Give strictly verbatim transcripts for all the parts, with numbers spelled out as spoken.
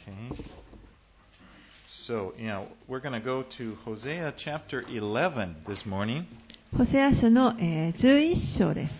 Okay. So, you know, we're going to go to Hosea chapter eleven this morning. ホセア書の、えー、じゅういっ章です。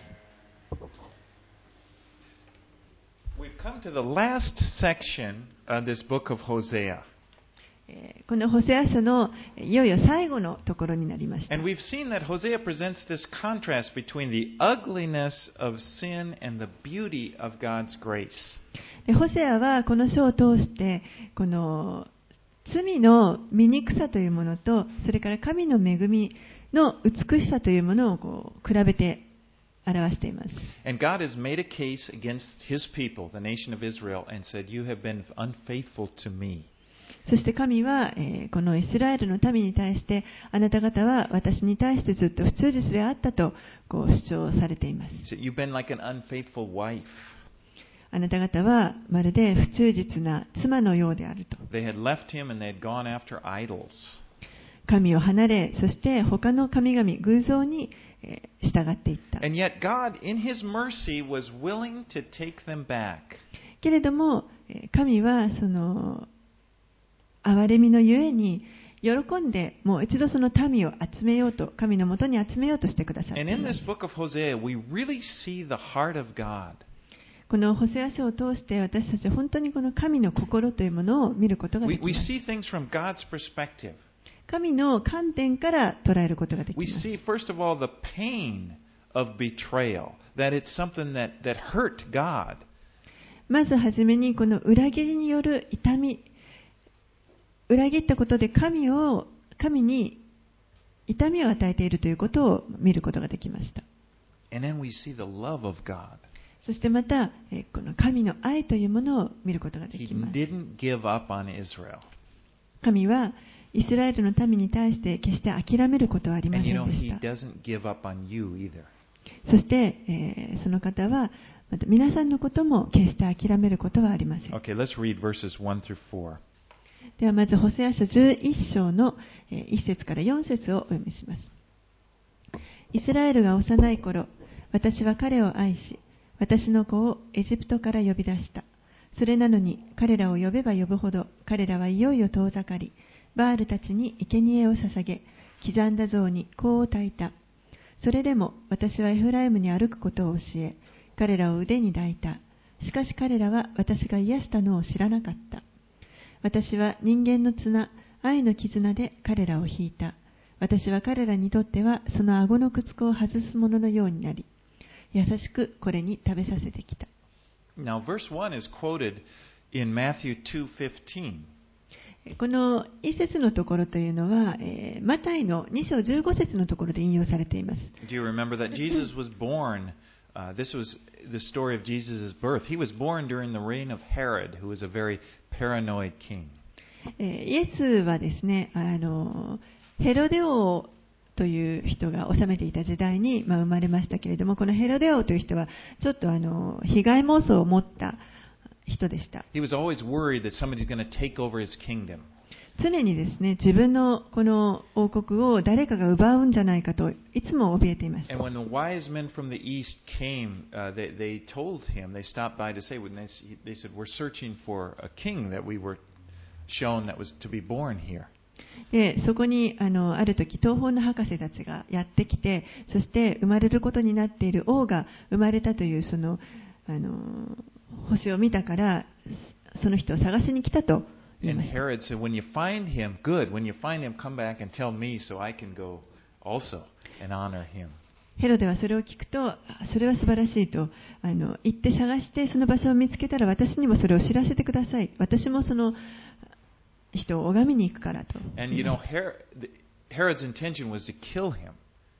We've come to the last section of this book of Hosea. えーこのホセア書のいよいよ最後のところになりました。 And we've seen that Hosea presents this contrast between the ugliness of sin and the beauty of God's grace. でホセアはこの書を通してこの罪の醜さというものと、それから神の恵みの美しさというものをこう比べて表しています。 And God has made a case against His people, the nation of Israel, and said, "You have been unfaithful to me." そして神は、えーこのイスラエルの民に対して、あなた方は私に対してずっと不忠実であったとこう主張されています。 He said, "You've been like an unfaithful wife." あなた方はまるで不忠実な妻のようであると。 They had left Him and they had gone after idols. 神を離れ、そして他の神々、偶像にえー従っていった。 And yet God, in His mercy, was willing to take them back. けれども、えー神はその憐れみのゆえに喜んでもう一度その民を集めようと、神のもとに集めようとしてくださってい And in ま this す。 book of Hosea, we really see the heart of God. このホセア書を通して私たちは本当にこの神の心というものを見ることがで We, き we ます。 see things from God's perspective. 神の観点から捉えることができ We ます。 see, first of all, the pain of betrayal, that it's something that, that hurt God. まずはじめにこの裏切りによる痛み、裏切ったことで神を神に痛みを与えているということを見ることができました。 And then we see the love of God. そしてまたえこの神の愛というものを見ることがで He きます。 didn't give up on Israel. 神はイスラエルの民に対して決して諦めることはありま And せ you know, んでし He た。 doesn't give up on you either. そして、えーその方はまた皆さんのことも決して諦めることはありません。 Okay, let's read verses one through four. ではまずホセア書じゅういっ章のえーいっ節からよん節をお読みします。イスラエルが幼い頃、私は彼を愛し、私の子をエジプトから呼び出した。それなのに彼らを呼べば呼ぶほど、彼らはいよいよ遠ざかり、バールたちに生贄を捧げ、刻んだ像に香を焚いた。それでも私はエフライムに歩くことを教え、彼らを腕に抱いた。しかし彼らは私が癒したのを知らなかった。私は人間の綱、愛の絆で彼らを引いた。私は彼らにとってはその顎のくつこを外すもののようになり、優しくこれに食べさせてきた。 Now, verse one is quoted in Matthew two fifteen. この一節のところというのは、えーマタイのに章じゅうご節のところで引用されています。 Do you remember that Jesus was born? Uh, this was the story of Jesus' birth. He was born during the reign of Herod, who was a very paranoid king. えーイエスはですね、あのヘロデ王という人が治めていた時代に、まあ、生まれましたけれども、このヘロデ王という人はちょっとあの被害妄想を持った人でした。 He was always worried that somebody's going to take over his kingdom. 常にですね、自分のこの王国を誰かが奪うんじゃないかといつも怯えていました。 And when the wise men from the east came, uh, they, they told him, they stopped by to say, when they, they said, "We're searching for a king that we were shown that was to be born here." でそこに あの、ある時東方の博士たちがやってきて、そして生まれることになっている王が生まれたというその、あの星を見たからその人を探しに来たと言い And ました。 Herod said, "When you find him, good. When you find him, come back and tell me so I can go also and honor him." ヘロデはそれを聞くと、あそれは素晴らしいと、あの行って探してその場所を見つけたら私にもそれを知らせてください。私もその人を拝みに行くからと。 And you know, Herod, Herod's intention was to kill him,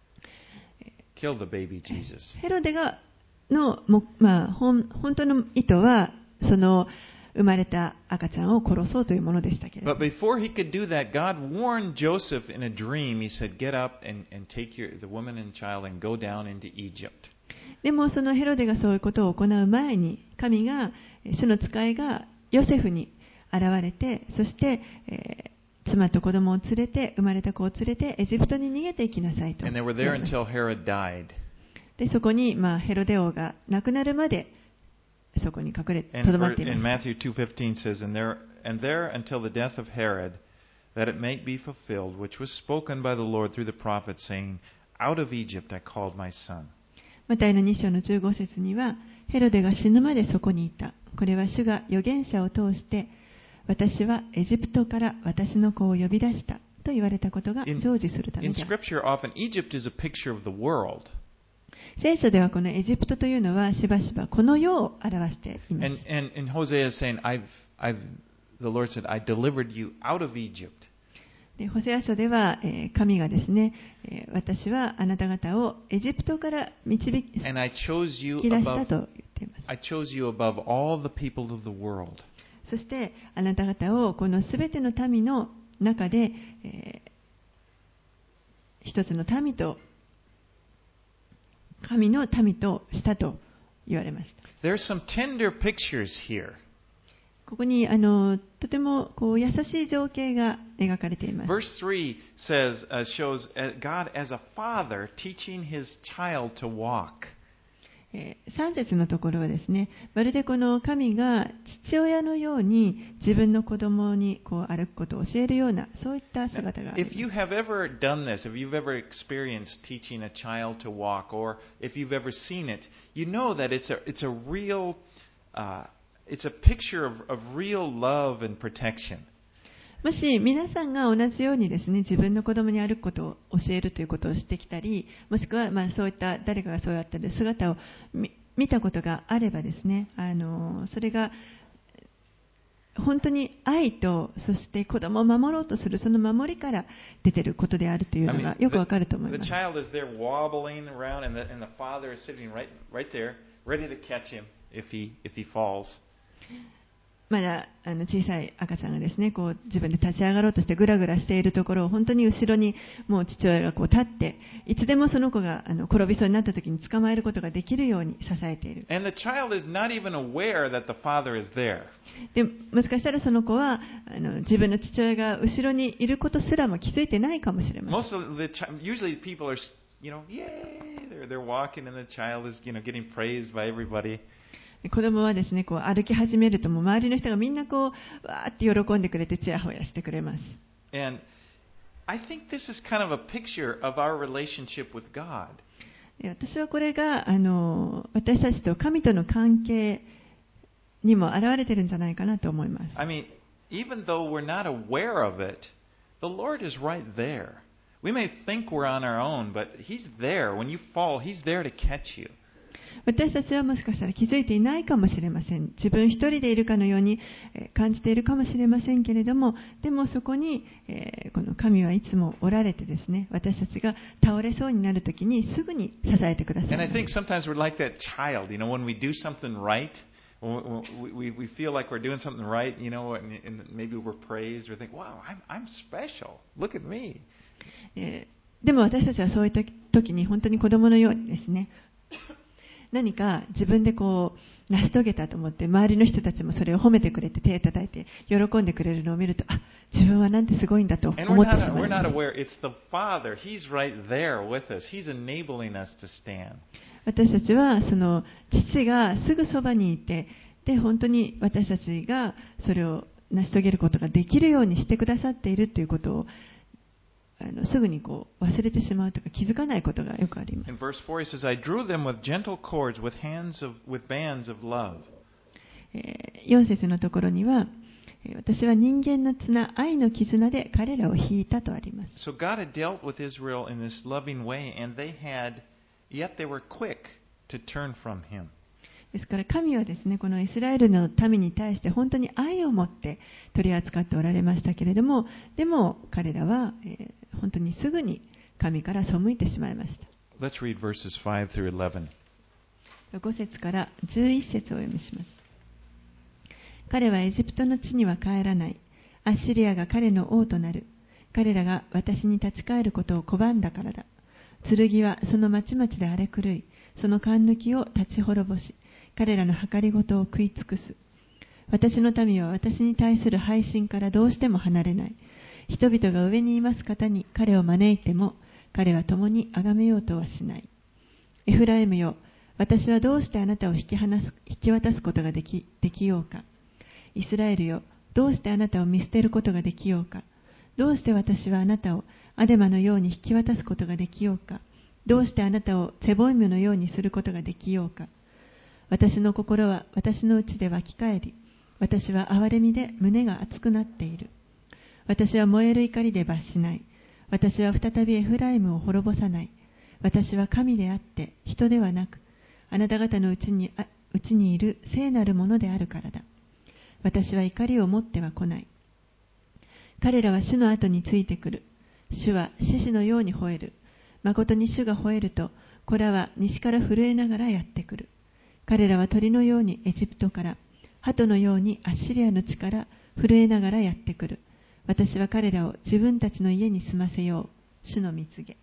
kill the baby Jesus. ヘロデがのも、まあ、本本当の意図はその生まれた赤ちゃんを殺そうというものでしたけれど But before he could do that, God warned Joseph in a dream. He said, "Get up and, and take your, the woman and child and go down into Egypt." でもそのヘロデがそういうことを行う前に、神が主の使いがヨセフに現れて、そして、えー、妻と子供を連れて、生まれた子を連れてエジプトに逃げていきなさいと。 And they were there until Herod died. でそこに、まあ、ヘロデ王が亡くなるまでそこに隠れ、 And とどま for, ってい in ます。 Matthew two fifteen says, and there, and there until the death of Herod, that it may be fulfilled, which was spoken by the Lord through the prophet, saying, Out of Egypt I called my son. マタイのに章のじゅうご節には、ヘロデが死ぬまでそこにいた。これは主が預言者を通して、私はエジプトから私の子を呼び出したと言われたことが成就するため In である。 Scripture, often Egypt is a picture of the world. 聖書ではこのエジプトというのはしばしばこの世を表しています。 And, and, and Hosea is saying, I've, I've, the Lord said, I delivered you out of Egypt. でホセア書では、えー神がですね、えー私はあなた方をエジプトから導き And I chose you 出した above, と言っています。 I chose you above all the people of the world. そしてあなた方をこのすべての民の中で、えー一つの民と神の民としたと言われました。 There's some tender pictures here. ここにあのとてもこう優しい情景が描かれています。 Verse three says, uh, shows uh, God as a father teaching his child to walk. えーさん節のところはですね、まるでこの神が父親のように自分の子供にこう歩くことを教えるような、そういった姿がありま If す。 you have ever done this, if you've ever experienced teaching a child to walk, or if you've ever seen it, you know that it's a, it's a real, uh, it's a picture of, of real love and protection. もし皆さんが同じようにですね、自分の子供に歩くことを教えるということをしてきたり、もしくはまあそういった誰かがそうやってる姿を見見たことがあればですね、あのそれが本当に愛と、そして子供を守ろうとするその守りから出ていることであるという I の mean, がよくわかると the, 思い the ます。 child is there wobbling around, and the, and the father is sitting right, right there, ready to catch him if he, if he falls. まだあの小さい赤ちゃんがですね、こう自分で立ち上がろうとしてぐらぐらしているところを本当に後ろにもう父親がこう立って、いつでもその子があの転びそうになった時に捕まえることができるように支えている。 And the child is not even aware that the father is there. でもしかしたらその子はあの自分の父親が後ろにいることすらも気づいてないかもしれません。 Most of the chi- usually people are, you know, yay, they're, they're walking, and the child is, you know, getting praised by everybody. 子供はですね、こう歩き始めるともう周りの人がみんなこうわーって喜んでくれてちやほやしてくれます。 And I think this is kind of a picture of our relationship with God. で私はこれがあの私たちと神との関係にも現れてるんじゃないかなと思います。 I mean, even though we're not aware of it, the Lord is right there. We may think we're on our own, but He's there. When you fall, He's there to catch you. 私たちはもしかしたら気づいていないかもしれません。自分一人でいるかのように感じているかもしれませんけれども、でもそこに、えー、この神はいつもおられてですね、私たちが倒れそうになるときにすぐに支えてください。 And I think sometimes we're like that child, you know, when we do something right, when we, we feel like we're doing something right, you know, and, and maybe we're praised, or think, wow, I'm, I'm special. Look at me. えー、でも私たちはそういった時に本当に子供のようにですね、何か自分でこう成し遂げたと思って周りの人たちもそれを褒めてくれて手を叩いて喜んでくれるのを見ると、あ、自分はなんてすごいんだと思ってし And we're ま not, い we're ま not す。 aware. It's the Father. He's right there with us. He's enabling us to stand. 私たちはその父がすぐそばにいて、で本当に私たちがそれを成し遂げることができるようにしてくださっているということをあのすぐにこう忘れてしまうとか気づかないことがよくあります。 In verse four, he says, I drew them with gentle cords, with hands of, with bands of love. えーよん節のところには、私は人間の綱、愛の絆で彼らを引いたとあります。 So God had dealt with Israel in this loving way, and they had, yet they were quick to turn from Him. ですから神はですね、このイスラエルの民に対して本当に愛を持って取り扱っておられましたけれども、でも彼らは、えー本当にすぐに神から背いてしまいました。 Let's read verses five through eleven. ご節からじゅういち節をお読みします。彼はエジプトの地には帰らない。アッシリアが彼の王となる。彼らが私に立ち返ることを拒んだからだ。剣はその町々で荒れ狂い、その勘抜きを立ち滅ぼし、彼らの計りごとを食い尽くす。私の民は私に対する背信からどうしても離れない。人々が上にいます方に彼を招いても、彼は共に崇めようとはしない。エフライムよ、 私はどうしてあなたを引き離す、引き渡すことができ、できようか。イスラエルよ、どうしてあなたを見捨てることができようか。どうして私はあなたをアデマのように引き渡すことができようか。どうしてあなたをツェボイムのようにすることができようか。私の心は私のうちで湧き返り、私は憐れみで胸が熱くなっている。私は燃える怒りで罰しない。私は再びエフライムを滅ぼさない。私は神であって人ではなく、あなた方のうちに、うちにいる聖なるものであるからだ。私は怒りを持っては来ない。彼らは主の後についてくる。主は獅子のように吠える。誠に主が吠えると、子らは西から震えながらやってくる。彼らは鳥のようにエジプトから、鳩のようにアッシリアの地から震えながらやってくる。私は彼らを自分たちの家に住ませよう。主の御告げ。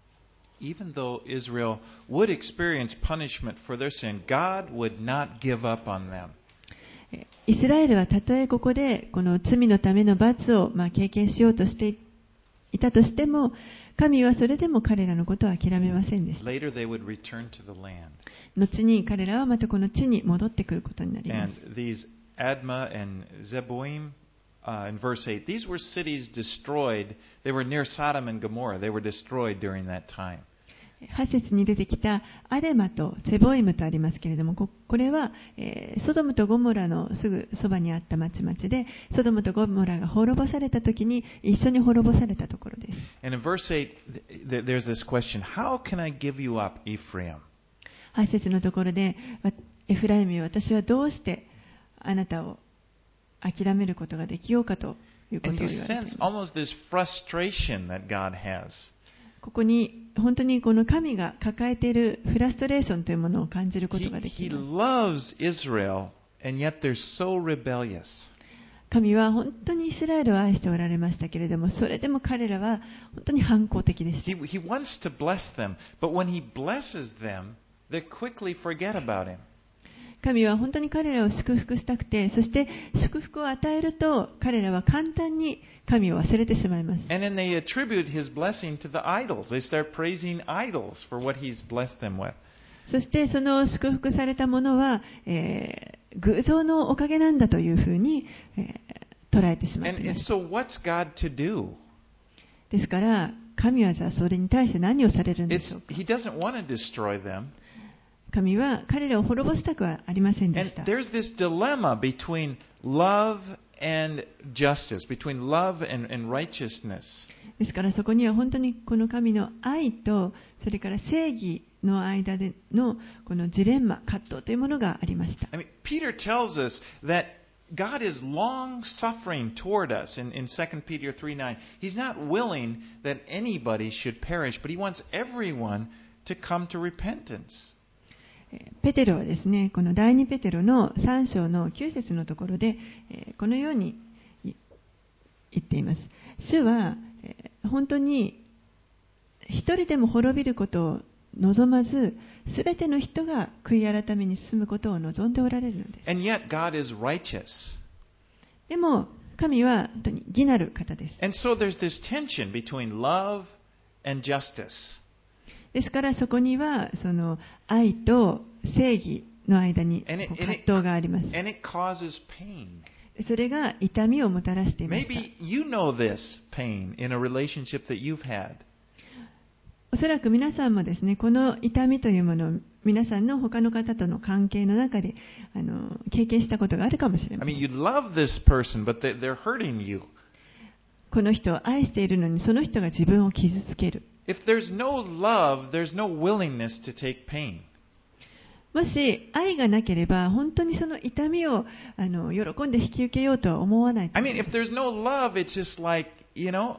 Even though Israel would experience punishment for their sin, God would not give up on them. イスラエルはたとえここでこの罪のための罰をまあ経験しようとしていたとしても、神はそれでも彼らのことは諦めませんでした。 Later they would return to the land. 後に彼らはまたこの地に戻ってくることになります。 And these Admah and Zeboim, uh, in verse eight, these were cities destroyed. They were near Sodom and Gomorrah. They were destroyed during that time. はち節に出てきたアデマとセボイムとありますけれども、ここれは、えー、ソドムとゴモラのすぐそばにあった町々で、ソドムとゴモラが滅ぼされたときに一緒に滅ぼされたところです。 And in verse eight, there's this question, How can I give you up, Ephraim? はち節のところで、エフライムよ、私はどうしてあなたを諦めることができようかということを And 言 you われています。 sense almost this frustration that God has. ここに本当にこの神が抱えているフラストレーションというものを感じることがで He, き he ます。 loves Israel, and yet they're so rebellious. 神は本当にイスラエルを愛しておられましたけれども、それでも彼らは本当に反抗的でした。 He, he wants to bless them, but when he blesses them, they quickly forget about him. 神は本当に彼らを祝福したくて、そして祝福を与えると彼らは簡単に神を忘れてしまいます。 And then they attribute his blessing to the idols. They start praising idols for what he's blessed them with. そしてその祝福されたものは、えー、偶像のおかげなんだというふうに、えー、捉えてしまって And, い and ます。 so what's God to do? ですから神はじゃあそれに対して何をされるんで It's, しょうか。 he doesn't want to destroy them. 神は彼らを滅ぼしたくはありませんで And した。 there's this dilemma between love and justice, between love and, and righteousness. ですからそこには本当にこの神の愛とそれから正義の間でのこのジレンマ、葛藤というものがありました。 I mean, Peter tells us that God is long suffering toward us in, in Second Peter three nine. He's not willing that anybody should perish, but he wants everyone to come to repentance. ペテロはですね、この第二ペテロのさん章のきゅう節のところで、このように言っています。主は本当に一人でも滅びることを望まず、すべての人が悔い改めに進むことを望んでおられるのです。 And yet God is righteous. でも神は本当に義なる方です。 And so there's this tension between love and justice. ですからそこにはその愛と正義の間に And it, 葛 and 藤 it, があります。 and it causes pain. それが痛みをもたらしていました。 Maybe you know this pain in a relationship that you've had. おそらく皆さんもですね、この痛みというものを皆さんの他の方との関係の中であの経験したことがあるかもしれま I せん。 mean, you love this person, but they, they're hurting you. この人を愛しているのにその人が自分を傷つける。 If there's no love, there's no willingness to take pain. もし愛がなければ本当にその痛みをあの喜んで引き受けようとは思わないと I 思い mean, ま if す。 there's no love, it's just like, you know,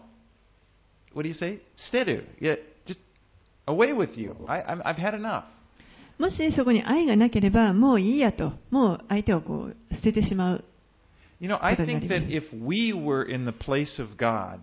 what do you say? Steady. Yeah, just away with you. I, I'm, I've had enough. もしそこに愛がなければもういいやと、もう相手をこう捨ててしまう。 You know, I think that if we were in the place of God,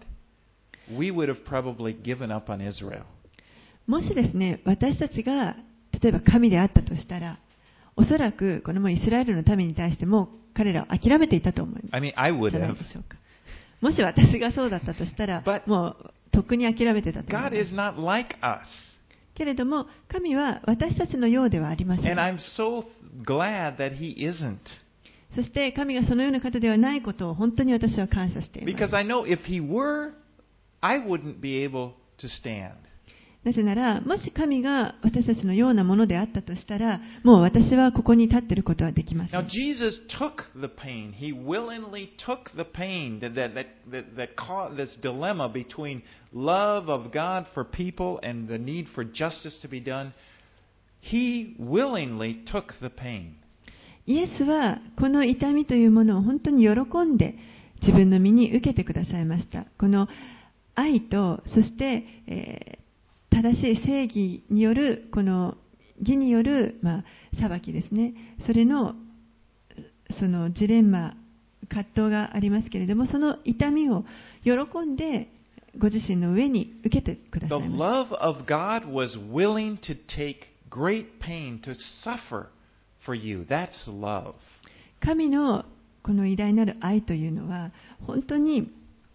we would have probably given up on Israel. もしですね、私たちが例えば神であったとしたら、おそらくこのもうイスラエルの民に対してもう彼らを諦めていたと思います。 I mean, I would じゃない have. でしょうか。もし私がそうだったとしたら、 But もうとっくに諦めてたと思い God ます。 is not like us. けれども、神は私たちのようではありません。 And I'm so glad that He isn't. そして神がそのような方ではないことを本当に私は感謝しています。 Because I know if He were, I wouldn't be able to stand. なぜなら、もし神が私たちのようなものであったとしたら、もう私はここに立っていることはできません。 Now Jesus took the pain. He willingly took the pain, that that that that, that caused this dilemma between love of God for people and the need for justice to be done. He willingly took the pain. イエスはこの痛みというものを本当に喜んで自分の身に受けてくださいました。この愛と、そして、えー正しい正義による、この義による、まあ、裁きですね。それの、そのジレンマ、葛藤がありますけれども、その痛みを喜んで、ご自身の上に受けてくださいました。 The love of God was willing to take great pain to suffer for you. That's love. 神のこの偉大なる愛というのは、本当に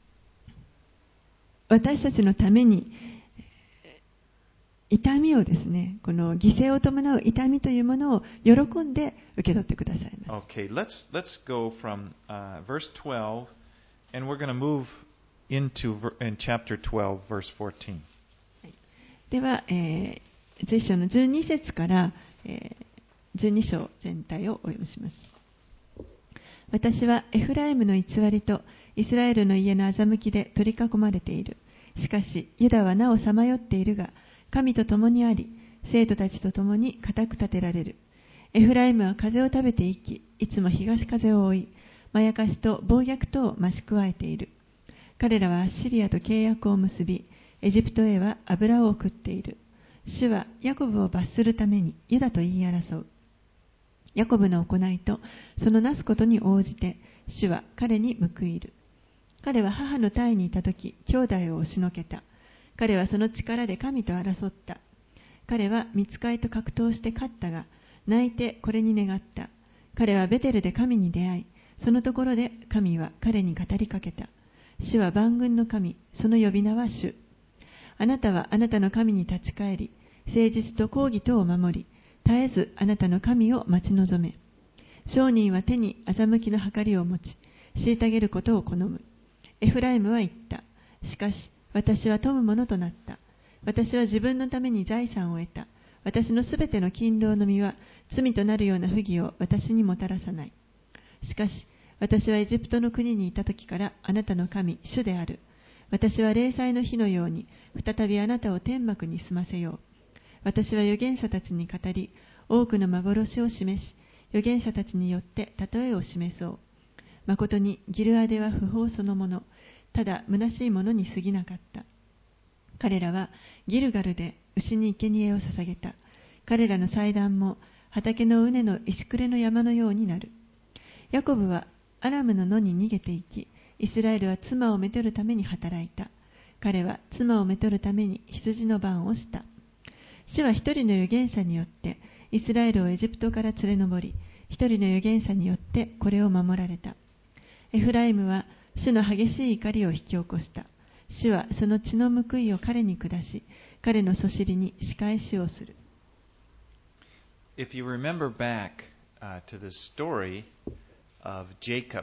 私たちのために、痛みをですね、この犠牲を伴う痛みというものを喜んで受け取ってくださいます。 Okay, let's let's go from uh, verse twelve, and we're going to move into in chapter twelve, verse fourteen. では、えー、じゅういっ章のじゅうに節から、えー、じゅうに章全体をお読みします。私はエフライムの偽りとイスラエルの家の欺きで取り囲まれている。しかし、ユダはなおさまよっているが、神と共にあり、生徒たちと共に固く立てられる。エフライムは風を食べて生き、いつも東風を追い、まやかしと暴虐とを増し加えている。彼らはアッシリアと契約を結び、エジプトへは油を送っている。主はヤコブを罰するためにユダと言い争う。ヤコブの行いとそのなすことに応じて、主は彼に報いる。彼は母の胎にいたとき、兄弟を押しのけた。彼はその力で神と争った。彼は御使いと格闘して勝ったが、泣いてこれに願った。彼はベテルで神に出会い、そのところで神は彼に語りかけた。主は万軍の神、その呼び名は主。あなたはあなたの神に立ち返り、誠実と公義とを守り、絶えずあなたの神を待ち望め。商人は手に欺きの計りを持ち、虐げることを好む。エフライムは言った。しかし、私は富むものとなった。私は自分のために財産を得た。私のすべての勤労の実は罪となるような不義を私にもたらさない。しかし、私はエジプトの国にいた時からあなたの神、主である。私は霊祭の日のように再びあなたを天幕に住ませよう。私は預言者たちに語り、多くの幻を示し、預言者たちによって例えを示そう。誠にギルアデは不法そのもの。ただ虚しいものに過ぎなかった。彼らはギルガルで牛に生贄を捧げた。彼らの祭壇も畑の畝の石暮れの山のようになる。ヤコブはアラムの野に逃げていき、イスラエルは妻をめとるために働いた。彼は妻をめとるために羊の番をした。主は一人の預言者によってイスラエルをエジプトから連れ上り、一人の預言者によってこれを守られた。エフライムは主の激しい怒りを引き起こした。主はその血の報いを彼に下し、彼のそしりに仕返しをする。 If you remember back uh, to the story of Jacob,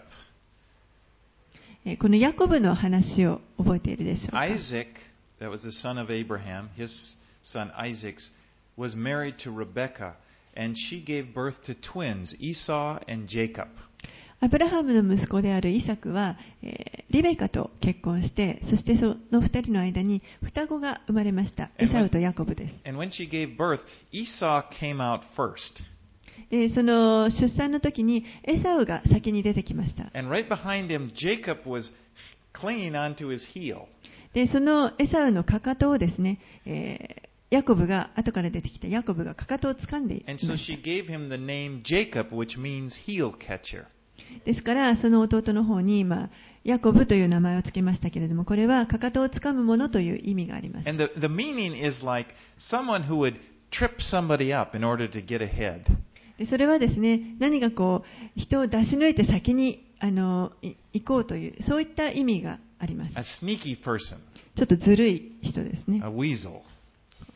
このヤコブの話を覚えているでしょうか。 Isaac, that was the son of Abraham, his son Isaac was married to Rebekah, and she gave birth to twins, Esau and Jacob. アブラハムの息子であるイサクは、えー、リベカと結婚して、そしてその二人の間に双子が生まれました。エサウとヤコブです。 And when she gave birth, Esau came out first. で、その出産の時にエサウが先に出てきました。 And right behind him, Jacob was clinging onto his heel. で、そのエサウのかかとをですね、えーヤコブが後から出てきたヤコブがかかとを掴んでいました。 And so she gave him the name Jacob, which means heel catcher. ですからその弟の方に、まあ、ヤコブという名前を付けましたけれども、これはかかとを掴むものという意味があります。 And the, the meaning is like someone who would trip somebody up in order to get ahead. でそれはですね、何かこう人を出し抜いて先にあの行こうというそういった意味があります。 A sneaky person. ちょっとずるい人ですね。 A weasel.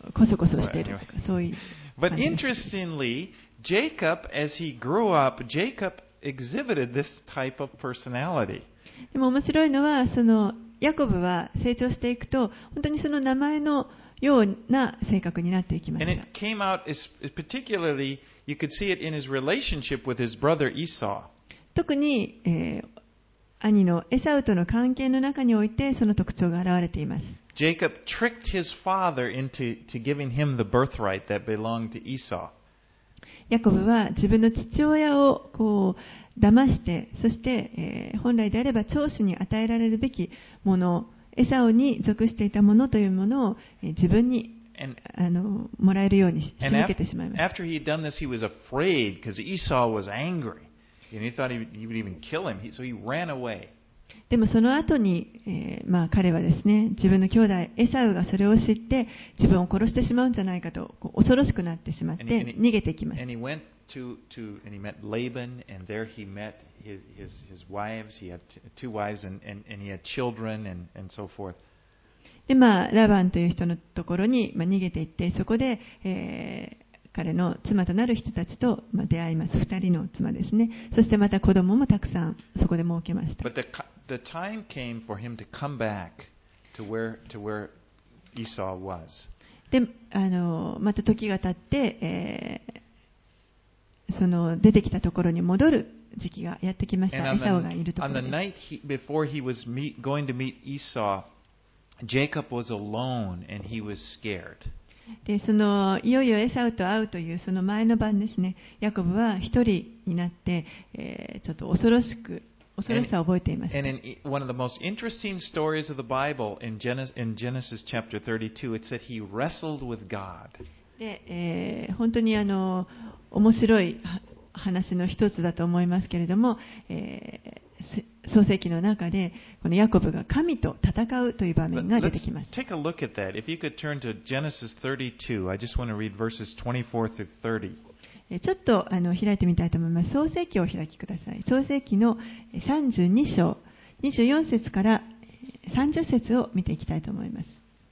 こそこそしているとか、そういう But 感じです。 interestingly, Jacob, as he grew up, Jacob exhibited this type of personality. でも面白いのは、そのヤコブは成長していくと、本当にその名前のような性格になっていきまし And た。 it came out, as, particularly, you could see it in his relationship with his brother Esau. 特に、えー兄のエサウとの関係の中においてその特徴が現れています。 Jacob tricked his father into to giving him the birthright that belonged to Esau. ヤコブは自分の父親をこう騙して、そして、えー本来であれば長子に与えられるべきもの、エサウに属していたものというものを、えー自分に And, あのもらえるように仕 and 向け af- てしまいました。 after he'd done this, he was afraid because Esau was angry. And he thought he would, he would even kill him. He, so he ran away. でもその後に、えーまあ、彼はですね、自分の兄弟エサウがそれを知って自分を殺してしまうんじゃないかとこう恐ろしくなってしまって And he, and he, 逃げていきまし and た。 he went to, to and he met Laban, and there he met his, his, his wives. He had t- two wives, and, and, and he had children, and, and so forth. で、まあ、ラバンという人のところに、まあ、逃げていって、そこで、えー彼の妻となる人たちと、まあ、出会います。二人の妻ですね。そしてまた子供もたくさんそこで設けました。 But the, the time came for him to come back to where, to where Esau was. で、あのまた時が経って、えーその出てきたところに戻る時期がやってきました。 And エサウ on がいる the, とこ on ろ the です。 night he, before he was meet, going to meet Esau, Jacob was alone and he was scared. で、そのいよいよエサウと会うというその前の晩ですね、ヤコブは一人になって、えーちょっと恐ろしく恐ろしさを覚えていました。 And in one of the most interesting stories of the Bible, in Genesis, in Genesis chapter thirty-two, it said he wrestled with God. で、えー本当にあの面白い話の一つだと思いますけれども、えー創世記の中でこのヤコブが神と戦うという場面が出 Let's てきます。 take a look at that. If you could turn to Genesis thirty-two, I just want to read verses twenty-four through thirty. えちょっとあの開いてみたいと思います。創世記をお開きください。創世記のさんじゅうに章にじゅうよん節からさんじゅっ節を見ていきたいと思います。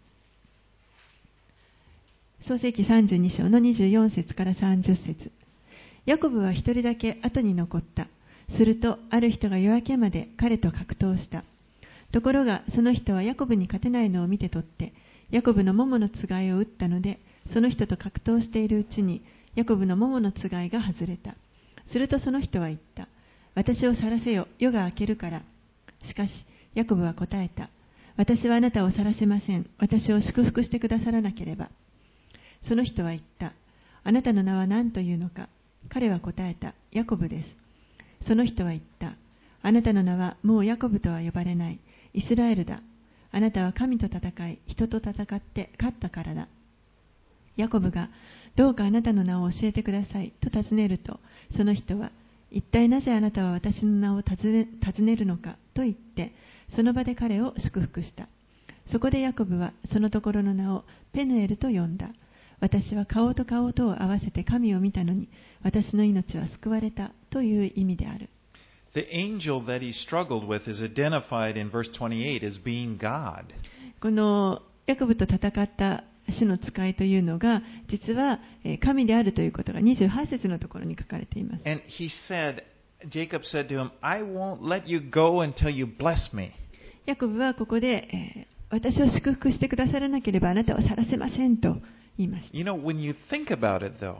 創世記さんじゅうに章のにじゅうよん節からさんじゅっ節。ヤコブは一人だけ後に残った。するとある人が夜明けまで彼と格闘した。ところがその人はヤコブに勝てないのを見て取ってヤコブの桃のつがいを打ったので、その人と格闘しているうちにヤコブの桃のつがいが外れた。するとその人は言った。私を去らせよ、夜が明けるから。しかしヤコブは答えた。私はあなたを去らせません。私を祝福してくださらなければ。その人は言った。あなたの名は何というのか。彼は答えた。ヤコブです。その人は言った。あなたの名はもうヤコブとは呼ばれない。イスラエルだ。あなたは神と戦い、人と戦って勝ったからだ。ヤコブが、どうかあなたの名を教えてくださいと尋ねると、その人は、一体なぜあなたは私の名を尋ね、尋ねるのかと言って、その場で彼を祝福した。そこでヤコブはそのところの名をペヌエルと呼んだ。私は顔と顔とを合わせて神を見たのに、私の命は救われたという意味である。 The angel that he struggled with is identified in verse twenty-eight as being God. このヤコブと戦った主の使いというのが、実は神であるということがにじゅうはち節のところに書かれています。 And he said, Jacob said to him, I won't let you go until you bless me. ヤコブはここで、えー私を祝福してくださらなければあなたは去らせませんと言いました。 You know, when you think about it, though,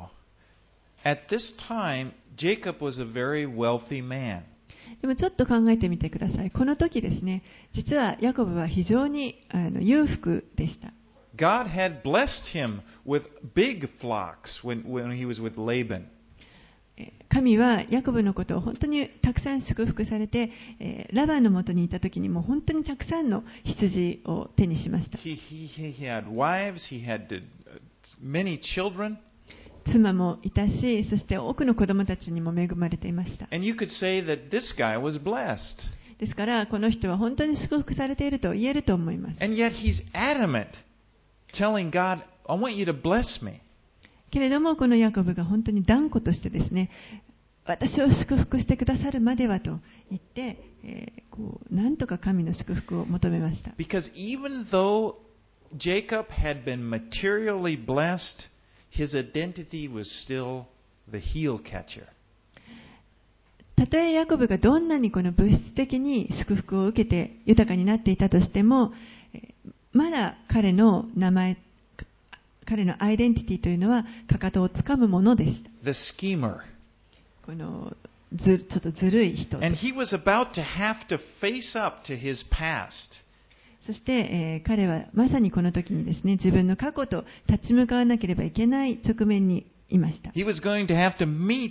at this time, Jacob was a very wealthy man. でもちょっと考えてみてください。この時ですね、実はヤコブは非常にあの裕福でした。 God had blessed him with big flocks when, when he was with Laban. 神はヤコブのことを本当にたくさん祝福されて、ラバンのもとにいた時にも本当にたくさんの羊を手にしました。 He, he, he had wives, he had many children. 妻もいたし、そして多くの子供たちにも恵まれていました。 And you could say that this guy was blessed. ですからこの人は本当に祝福されていると言えると思います。 And yet he's adamant, telling God, I want you to bless me. けれどもこのヤコブが本当に断固としてですね、私を祝福してくださるまではと言って、えー、こうなんとか神の祝福を求めました。 Because even though Jacob had been materially blessed, his identity was still the heel catcher. たとえヤコブがどんなにこの物質的に祝福を受けて豊かになっていたとしても、まだ彼の名前、彼のアイデンティティというのはかかとをつかむものでした。 The schemer. このずちょっとずるい人。 And he was about to have to face up to his past. そして、えー、彼はまさにこの時にですね、自分の過去と立ち向かわなければいけない直面にいました。 He was going to have to meet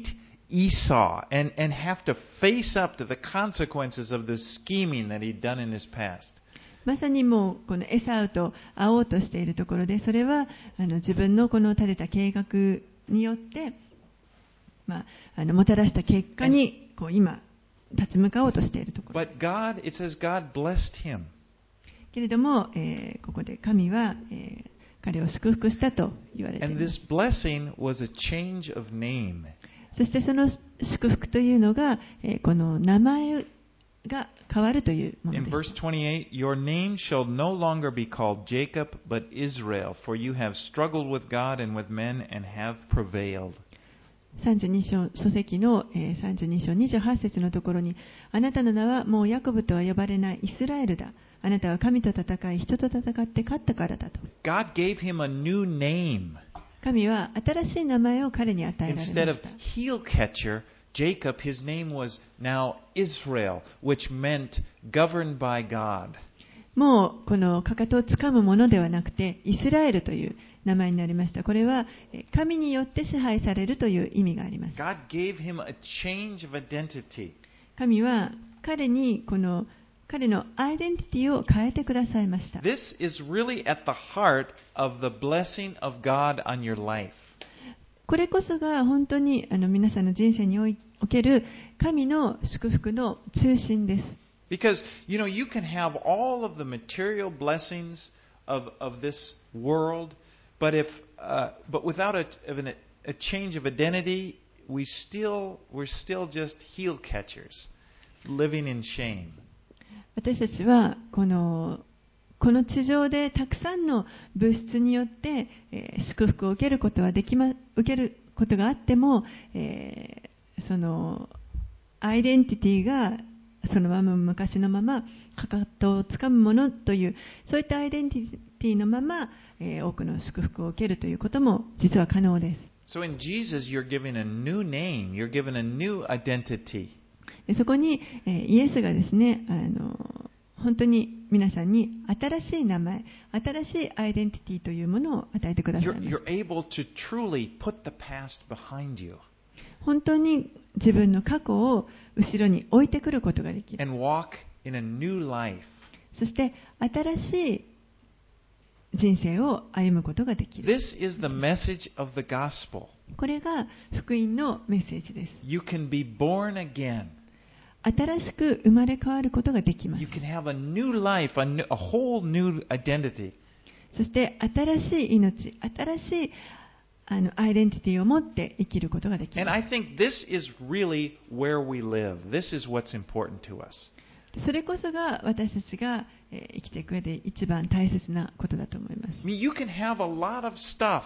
Esau and, and have to face up to the consequences of the scheming that he'd done in his past. まさにもうこのエサウと会おうとしているところで、それはあの自分のこの立てた計画によって、まあ、あのもたらした結果にこう今立ち向かおうとしているところ。 But God, it says God blessed him. けれども、えー、ここで神は、えー、彼を祝福したと言われています。 And this blessing was a change of name. そしてその祝福というのが、えー、この名前が変わるというものです。 In verse twenty-eight, Your name shall no longer be called Jacob, but Israel, for you have struggled with God and with men and have prevailed. さんじゅうに章、書籍のさんじゅうに章にじゅうはち節のところに、あなたの名はもうヤコブとは呼ばれないイスラエルだ。あなたは神と戦い、人と戦って勝ったからだと。 God gave him a new name. 神は新しい名前を彼に与えられました。 Instead of heel catcher, Jacob, his name was now Israel, which meant governed by God. もうこのかかとをつかむものではなくて、イスラエルという名前になりました。これは神によって支配されるという意味があります。 God gave him a change of identity. 神は彼にこの彼のアイデンティティを変えてくださいました。 This is really at the heart of the blessing of God on your life. これこそが本当にあの皆さんの人生における神の祝福の中心です。 Because, you know, you can have all of the material blessings of, of this world, but if, uh, but without a, a change of identity, we still, we're still just heel catchers, living in shame. 私たちはこの、この地上でたくさんの物質によって、えー、祝福を受けることはできま、受けることがあっても、えー、そのアイデンティティがそのまま昔のままかかとをつかむものというそういったアイデンティティのまま、えー、多くの祝福を受けるということも実は可能です。 So in Jesus, you're given a new name, you're given a new identity. でそこに、えー、イエスがですね、あの本当に皆さんに新しい名前、新しいアイデンティティというものを与えてくださいました。 You're, you're able to truly put the past behind you. 本当に自分の過去を後ろに置いてくることができる。 And walk in a new life. そして新しい人生を歩むことができる。 This is the message of the gospel. これが福音のメッセージです。 You can be born again. 新しく生まれ変わることができます。 You can have a new life, a, new, a whole new identity. そして新しい命、新しいあのアイデンティティを持って生きることができます。 And I think this is really where we live. This is what's important to us. それこそが私たちが生きていく上で一番大切なことだと思います。 I mean, you can have a lot of stuff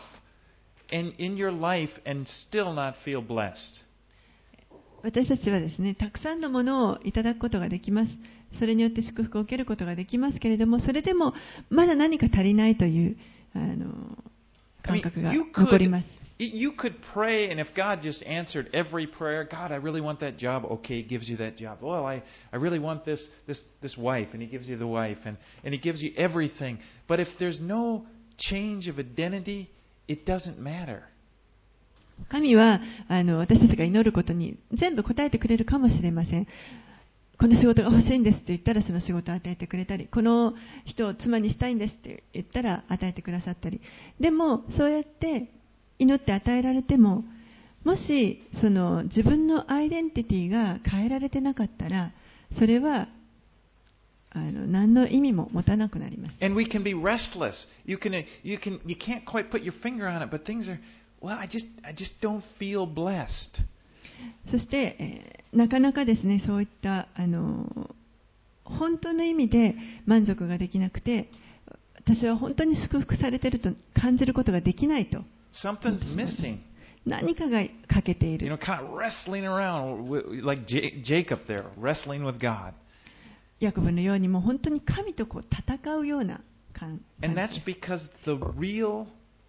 in, in your life and still not feel blessed. 私たちはですね、たくさんのものをいただくことができます。それによって祝福を受けることができますけれども、それでもまだ何か足りないというあの感覚が残ります。 You could pray, and if God just answered every prayer, God, I really want that job. Okay, He gives you that job. Well, I, I really want this, this, this wife, and He gives you the wife, and, and He gives you everything. But if there's no change of identity, it doesn't matter. 神はあの私たちが祈ることに全部答えてくれるかもしれません。この仕事が欲しいんですって言ったらその仕事を与えてくれたり、この人を妻にしたいんですって言ったら与えてくださったり。でもそうやって祈って与えられても、もしその自分のアイデンティティが変えられてなかったら、それはあの何の意味も持たなくなります。 And we can be restless. You can, you can, you can't quite put your finger on it, but things are, well, I just, I just don't feel blessed. そして、えー、なかなかですね、そういったあの本当の意味で満足ができなくて、 私は本当に祝福されていると感じることができないと。 Something's missing. 何かが欠けてい You know, る。 kind of wrestling around with- like J- Jacob there, wrestling with God. ヤコブのようにもう本当に神とこう戦うような感 And じ that's です。 because the real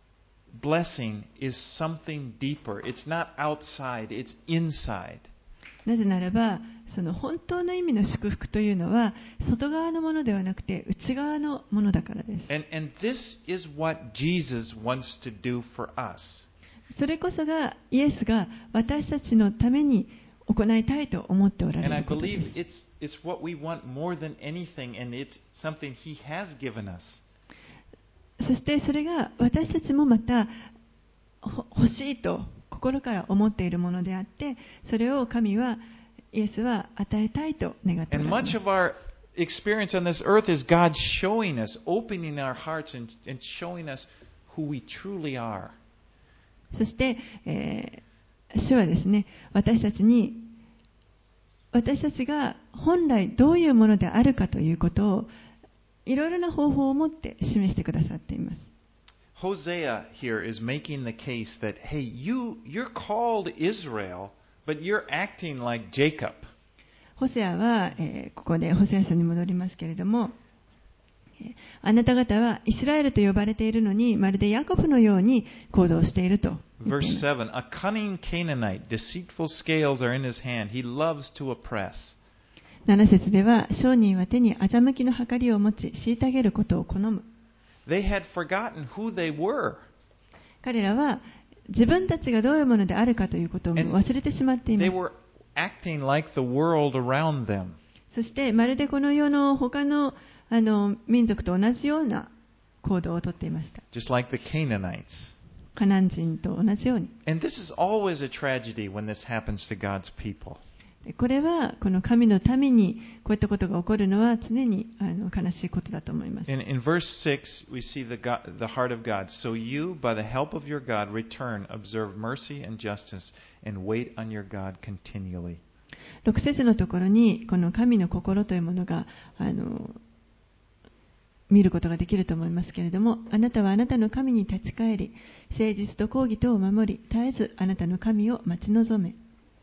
blessing is something deeper. It's not outside, it's inside. なぜならば、その本当の意味の祝福というのは外側のものではなくて内側のものだからです。 And, and this is what Jesus wants to do for us. それこそがイエスが私たちのために行いたいと思っておら And れ I ることで believe す。 it's, it's what we want more than anything, and it's something He has given us. そしてそれが私たちもまたほ欲しいと心から思っているものであって、それを神はイエスは与えたいと願ってお And られま much す。 of our experience on this earth is God showing us, opening our hearts, and, and showing us who we truly are. そして、えー主はですね、私たちに私たちが本来どういうものであるかということをいろいろな方法を持って示してくださっています。 Hosea here is making the case that, hey, you, you're called Israel, but you're acting like Jacob. ホセアは、えーここでホセア書に戻りますけれども、えーあなた方はイスラエルと呼ばれているのにまるでヤコブのように行動していると言ってい Verse ます。 seven, a cunning Canaanite, deceitful scales are in his hand. He loves to oppress. なな節では、商人は手に欺きの計りを持ち、虐げることを好む。 They had forgotten who they were. 彼らは自分たちがどういうものであるかということを忘れてしまっていま They す。 were acting like the world around them. そしてまるでこの世の他のあの民族と同じような行動をとっていました。 Just like the Canaanites. カナン人と同じように。 And this is always a tragedy when this happens to God's people. これはこの神のためにこういったことが起こるのは常にあの悲しいことだと思います。 In, in verse six, we see the, God, the heart of God. So you, by the help of your God, return, observe mercy and justice, and wait on your God continually. ろく節のところにこの神の心というものがあの見ることができると思いますけれども、あなたはあなたの神に立ち返り、誠実と公義とを守り、絶えずあなたの神を待ち望め。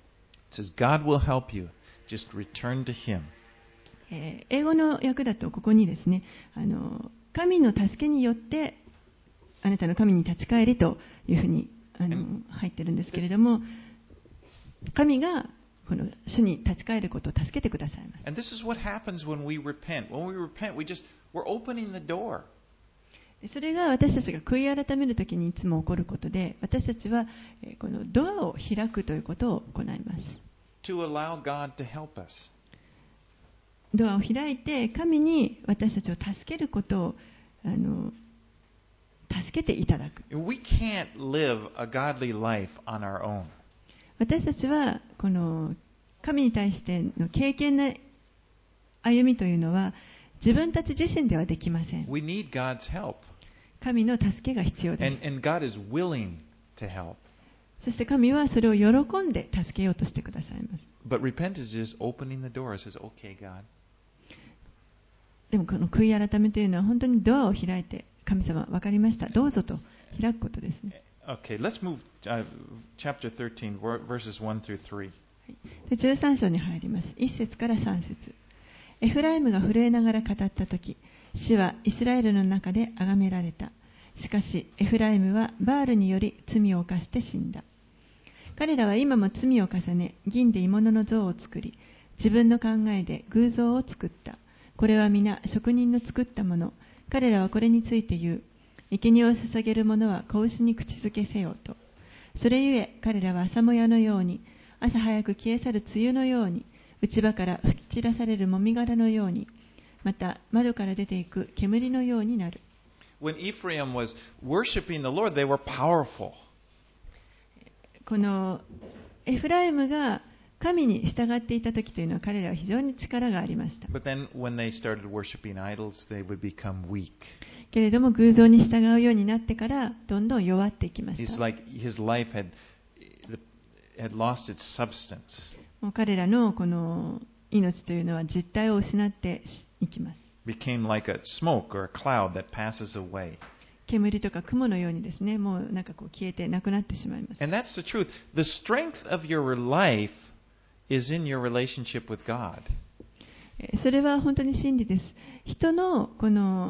It says, God will help you. Just return to Him. えー英語の訳だとここにですね、あの神の助けによってあなたの神に立ち返りというふうにあの入ってるんですけれども、神がこの主に立ち返ることを助けてくださいます。 And this is what happens when we repent. When we repent, we just, we're opening the door. それが私たちが悔い改めるときにいつも起こることで、私たちはえーこのドアを開くということを行います。 To allow God to help us. ドアを開いて神に私たちを助けることをあの助けていただく。 We can't live a godly life on our own. 私たちはこの神に対しての敬虔な歩みというのは自分たち自身ではできません。 We need God's help. 神の助けが必要です。 And, and God is willing to help. そして神はそれを喜んで助けようとしてくださいます。 But repentance is opening the door. It says, okay, God. でもこの悔い改めというのは本当にドアを開いて、神様分かりました、どうぞと開くことですね。 Okay, let's move uh, chapter thirteen, ver- verses one through three. でじゅうさん章に入ります。いち節からさん節。エフライムが震えながら語ったとき、主はイスラエルの中で崇められた。しかし、エフライムはバールにより罪を犯して死んだ。彼らは今も罪を重ね、銀で鋳物の像を作り、自分の考えで偶像を作った。これは皆職人の作ったもの。彼らはこれについて言う。生贄を捧げる者は子牛に口づけせよと。それゆえ彼らは朝もやのように、朝早く消え去る梅雨のように、内場から吹き散らされるもみ殻のように、また窓から出ていく煙のようになる。 When Ephraim was worshiping the Lord, they were powerful. このエフライムが神に従っていた時というのは彼らは非常に力がありました。 But then when they started worshiping idols, they would become weak. けれども偶像に従うようになってからどんどん弱っていきまし It's た。 like his life had, had lost its substance. もう彼らのこの命というのは実体を失っていきます。 became like a smoke or a cloud that passes away. 煙とか雲のようにですね、もうなんかこう消えてなくなってしまいます。 And that's the truth. The strength of your life is in your relationship with God. それは本当に真理です。人のこの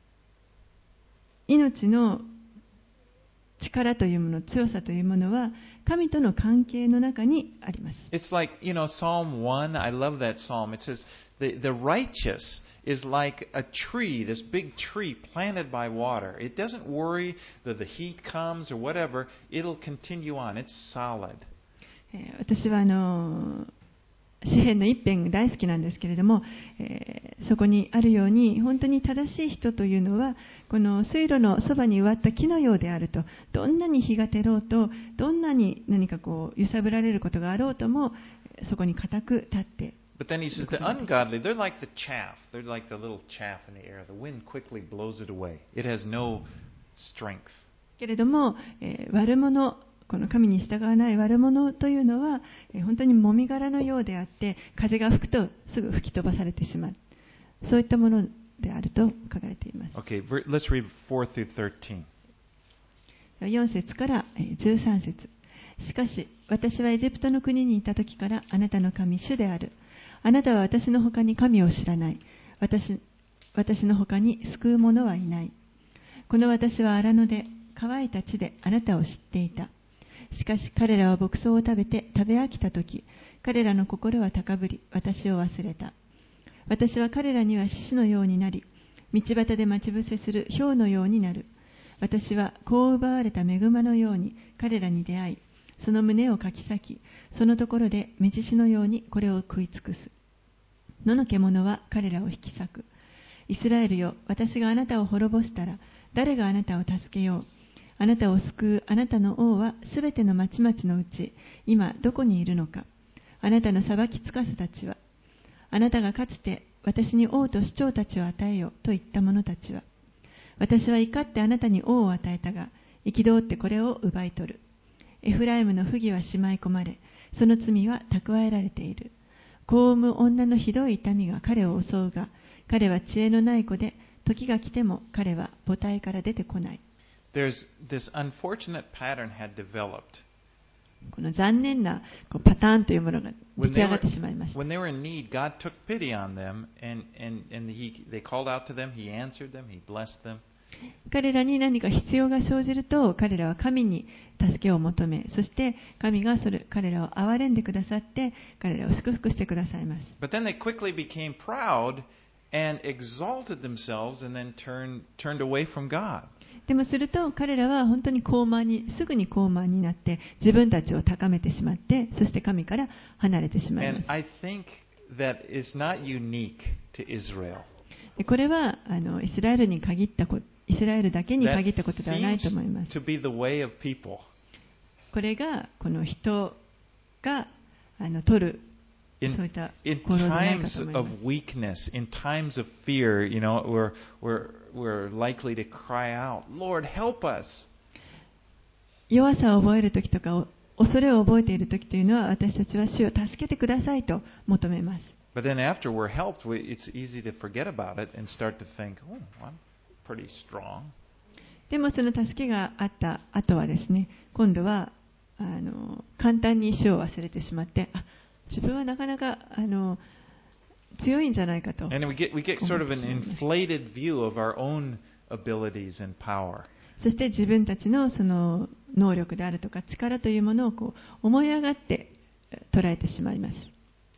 命の力というもの、強さというものは神との関係の中にあります。 It's like, you know, Psalm one, I love that psalm. It says, the, the righteous is like a tree, this big tree planted by water. It doesn't worry that the heat comes or whatever. It'll continue on. It's solid. 私はあの詩篇の一編大好きなんですけれども、えー、そこにあるように本当に正しい人というのはこの水路のそばに植わった木のようであると、どんなに日が照ろうと、どんなに何かこう揺さぶられることがあろうともそこに固く立って。 But then he says the ungodly, they're like the chaff. They're like the little chaff in the air. The wind quickly blows it away. It has no strength. けれども、えー、悪者、この神に従わない悪者というのは、えー、本当にもみ殻のようであって、風が吹くとすぐ吹き飛ばされてしまう。そういったものであると書かれています。 Okay, let's read four through thirteen. よん節からじゅうさん節。しかし、私はエジプトの国にいた時からあなたの神主である。あなたは私の他に神を知らない。私、私の他に救う者はいない。この私は荒野で乾いた地であなたを知っていた。しかし彼らは牧草を食べて食べ飽きたとき、彼らの心は高ぶり、私を忘れた。私は彼らには獅子のようになり、道端で待ち伏せする豹のようになる。私は子を奪われた恵まのように彼らに出会い、その胸をかき裂き、そのところで目獅子のようにこれを食い尽くす。野の獣は彼らを引き裂く。イスラエルよ、私があなたを滅ぼしたら、誰があなたを助けよう。あなたを救うあなたの王はすべての町々のうち、今どこにいるのか。あなたの裁きつかせたちは、あなたがかつて私に王と首長たちを与えよと言った者たちは、私は怒ってあなたに王を与えたが、憤ってこれを奪い取る。エフライムの不義はしまい込まれ、その罪は蓄えられている。子を産む女のひどい痛みが彼を襲うが、彼は知恵のない子で、時が来ても彼は母体から出てこない。 There's this unfortunate pattern had developed. この残念なこうパターンというものが出来上がってしまいました。 When they were in need, God took pity on them, and, and, and he, they called out to them, He answered them, He blessed them. 彼らに何か必要が生じると、彼らは神に助けを求め、そして神がそれ彼らを憐れんでくださって、彼らを祝福してくださいます。 But then they quickly became proud and exalted themselves and then turned, turned away from God. でもすると彼らは本当に高慢に、すぐに高慢になって自分たちを高めてしまって、そして神から離れてしまいます。 And I think that is not unique to Israel. でこれはあのイスラエルに限ったこと、イスラエルだけに限ったことではないと思います。 To be the way of people. これがこの人があの取る In, そういった行 in 動でないか times と思いま of す。 weakness, in times of fear, you know, we're, we're, we're likely to cry out, Lord, help us. 弱さを覚えるときとか、恐れを覚えているときというのは、私たちは主を助けてくださいと求めます。 But then after we're helped, we, it's easy to forget about it and start to think, oh, I'm pretty strong. でもその助けがあった後はですね、今度はあの簡単に主を忘れてしまって、あ、自分はなかなかあの強いんじゃないかと。 And we get, we get sort of an inflated view of our own abilities and power. そして自分たちのその能力であるとか力というものをこう思い上がって捉えてしまいます。